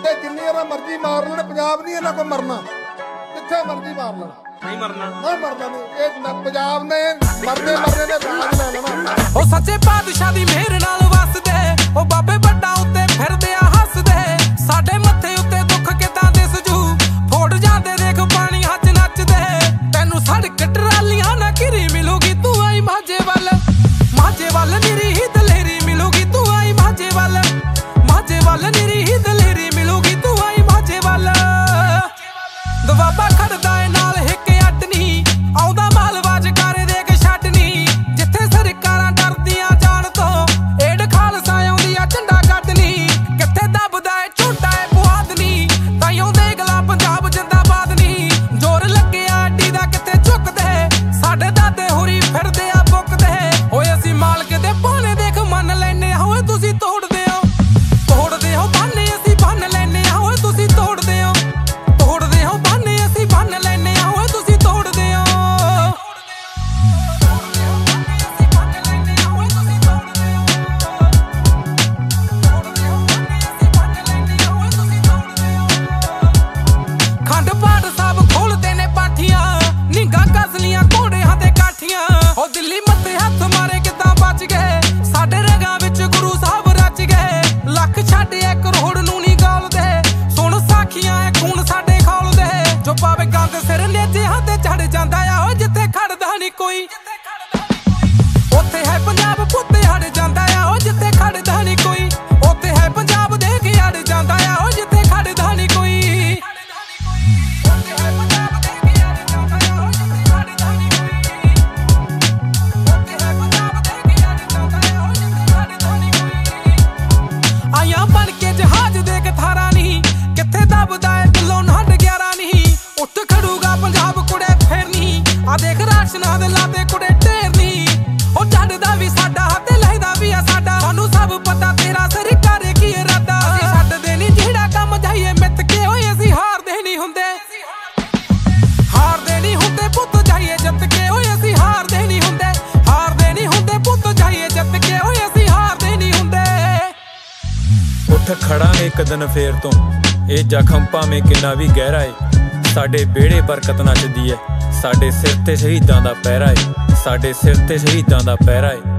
ਤੇ ਜਿੰਨੀ ਇਹਨਾਂ ਮਰਜ਼ੀ ਮਾਰ ਲੈਣ, ਪੰਜਾਬ ਨਹੀਂ ਇਹਨਾਂ ਕੋਲ ਮਰਨਾ, ਜਿੱਥੇ ਮਰਜ਼ੀ ਮਾਰ ਲੈਣ, ਨਹੀਂ ਮਰਨਾ, ਨਹੀਂ ਮਰਨਾ ਨਹੀਂ। ਇਹ ਪੰਜਾਬ ਨੇ ਮਰਦੇ ਮਰਦੇ ਨੇ ਰਾਜ ਲੈ ਲੈਣਾ। ਉਹ ਸੱਚੇ ਪਾਤਸ਼ਾਹ ਦੀ ਮਿਹਰ ਨਾਲ ਵਸਦੇ, ਉਹ ਬਾਬੇ ਵੱਡਾ ਉੱਤੇ ਫਿਰਦੇ ਆ ਹੱਸਦੇ। ਸਾਡੇ ਮੱਥੇ ਉੱਤੇ ਦੁੱਖ ਕਿਦਾਂ ਦਿਸ ਜੂ, ਫੋੜ ਜਾਂਦੇ ਦੇਖ ਪਾਣੀ ਹੱਥ ਨੱਚਦੇ। ਤੈਨੂੰ ਸੜਕ ਟਰਾਲੀਆਂ ਨਾ ਘਿਰੀ ਮਿਲੂਗੀ, ਤੂੰ ਆਈ ਮਾਝੇ ਵੱਲ, ਮਾਝੇ ਵੱਲ ਨਿਰੀ ਹੀ ਦਲੇਰੀ ਮਿਲੂਗੀ, ਤੂੰ ਆਈ ਮਾਝੇ ਵੱਲ, ਮਾਝੇ ਵੱਲ ਨਿਰੀ ਹੀ ਦਲੇਰੀ ਮਿਲੂਗੀ, ਤੂੰ ਆਈ ਮਾਝੇ ਵੱਲ। ਦਵਾਬਾ ਖੜਦਾ ਏ ਨਾਲ ਹਿੱਕ ਅੱਟ ਨੀ, ਆਉਂਦਾ ਮਾਲਵਾਜ ਕਾਰੇ ਦੇ ਕੇ ਛੱਡ ਨੀ। ਜਿੱਥੇ ਸਰਕਾਰਾਂ ਡਰਦੀਆਂ ਜਾਣ ਤੋਂ, ਏਡ ਖਾਲਸਾ ਆਉਂਦੀ ਆ ਝੰਡਾ ਕੱਢ ਨੀ। ਕਿੱਥੇ ਦੱਬਦਾ ਏ ਝੋਟਾ ਏ ਪੁਆਧ ਨੀ, ਤਾਈਓ ਦੇਗਲਾ ਪੰਜਾਬ ਜਿੰਦਾਬਾਦ ਨੀ। ਜ਼ੋਰ ਲੱਗਿਆ ਅੱਡੀ ਦਾ ਕਿੱਥੇ ਝੁਕਦੇ, ਸਾਡੇ ਦਾਦੇ ਹੋਰੀ ਫਿਰਦੇ ਆ ਬੁੱਕਦੇ। ਓਏ ਅਸੀਂ ਮਾਲਕ ਦੇ ਭਾਣੇ ਦੇਖ ਮੰਨ ਲੈਨੇ ਆ, ਓਏ ਤੁਸੀਂ ਤੋੜਦੇ ਹੋ, ਤੋੜਦੇ ਹੋ ਬਾਨੇ ਅਸੀਂ ਬੰਨ ਲੈਨੇ ਆ, ਓਏ ਤੁਸੀਂ ਤੋੜਦੇ ਹੋ, ਤੋੜਦੇ ਹੋ ਬਾਨੇ ਅਸੀਂ ਬੰਨ ਲੈਨੇ ਆ, ਓਏ ਤੁਸੀਂ ਤੋੜਦੇ ਹੋ। ਖੰਡ ਪਾਠ ਸਭ ਖੋਲਦੇ ਨੇ ਪਾਠੀਆਂ, ਨਿੰਗਾ ਕਸਲੀਆਂ ਘੋੜਿਆਂ ਤੇ ਕਾਠੀਆਂ। ਉਹ ਦਿੱਲੀ ਮੱਥੇ ਹੱਥ ਮਾਰੇ ਕਿੱਦਾਂ ਬਚ ਗਏ, ਸਾਡੇ ਰਗਾਂ ਵਿੱਚ ਗੁਰੂ ਸਾਹਿਬ ਰਚ ਗਏ। ਲੱਖ ਛੱਡ 1 ਕਰੋੜ ਨੂੰ ਨਹੀਂ ਗਾਲਦੇ, ਸੁਣ ਸਾਖੀਆਂ ਐ ਖੂਨ ਸਾਡੇ ਖੌਲਦੇ। ਜੋ ਪਾਵੇ ਗੰਦ ਸਿਰ ਨੇਜਿਆਂ ਤੇ ਚੜ ਜਾਂਦਾ ਆ, ਓ ਜਿੱਥੇ ਖੜਦਾ ਨਹੀਂ ਕੋਈ, ਉੱਥੇ ਹੈ ਪੰਜਾਬ ਪੁੱਤ ਹੜ ਜਾਂਦਾ ਆ, ਓ ਜਿੱਥੇ ਖੜਦਾ ਨਹੀਂ ਕੋਈ, ਉੱਥੇ ਹੈ ਪੰਜਾਬ ਦੇ ਕੇ ਅੜ ਜਾਂਦਾ ਆ, ਓ ਜਿੱਥੇ ਖੜਦਾ ਨਹੀਂ ਕੋਈ। ਆਇਆ ਬਣ ਕੇ ਜਹਾਜ਼ ਦੇ ਕਥਾਰਾ ਨਹੀਂ, ਕਿੱਥੇ ਦੱਬਦਾ ਏ ਦਿਲੋਂ ਨੱਡ 11 ਨਹੀਂ। ਉੱਠ ਖੜੂਗਾ ਪੰਜਾਬ ਕੁੜੇ ਫੇਰ ਨਹੀਂ, ਆ ਦੇਖ ਰਾਸ਼ਨਾਂ ਦੇ ਲਾਤੇ ਕੁੜੇ ਢੇਰ ਨਹੀਂ। ਉਹ ਛੱਡਦਾ ਵੀ ਸਾਡਾ ਤੇ ਲੈਦਾ ਵੀ ਆ ਸਾਡਾ, ਸਾਨੂੰ ਸਭ ਪਤਾ ਤੇਰਾ ਸਰਕਾਰ ਕੀ ਇਰਾਦਾ। ਅਸੀਂ ਛੱਡਦੇ ਨਹੀਂ ਜਿਹੜਾ ਕੰਮ ਜਾਈਏ ਮਿੱਥ ਕੇ, ਓਏ ਅਸੀਂ ਹਾਰਦੇ ਨਹੀਂ ਹੁੰਦੇ, ਹਾਰਦੇ ਨਹੀਂ ਹੁੰਦੇ ਪੁੱਤ ਜਾਈਏ ਜਿੱਤ ਕੇ, ਓਏ ਅਸੀਂ ਹਾਰਦੇ ਨਹੀਂ ਹੁੰਦੇ, ਹਾਰਦੇ ਨਹੀਂ ਹੁੰਦੇ ਪੁੱਤ ਜਾਈਏ ਜਿੱਤ ਕੇ, ਓਏ ਅਸੀਂ ਹਾਰਦੇ ਨਹੀਂ ਹੁੰਦੇ। ਉੱਠ ਖੜਾਂਗੇ ਇੱਕ ਦਿਨ ਫੇਰ ਤੋਂ, ਇਹ ਜ਼ਖਮ ਭਾਵੇਂ ਕਿੰਨਾ ਵੀ ਗਹਿਰਾ ਏ, ਸਾਡੇ ਵਿਹੜੇ ਬਰਕਤ ਨੱਚਦੀ ਏ। ਸਾਡੇ ਸਿਰ ਤੇ ਸ਼ਹੀਦਾਂ ਦਾ ਪਹਿਰਾ ਏ, ਸਾਡੇ ਸਿਰ ਤੇ ਸ਼ਹੀਦਾਂ ਦਾ ਪਹਿਰਾ ਏ।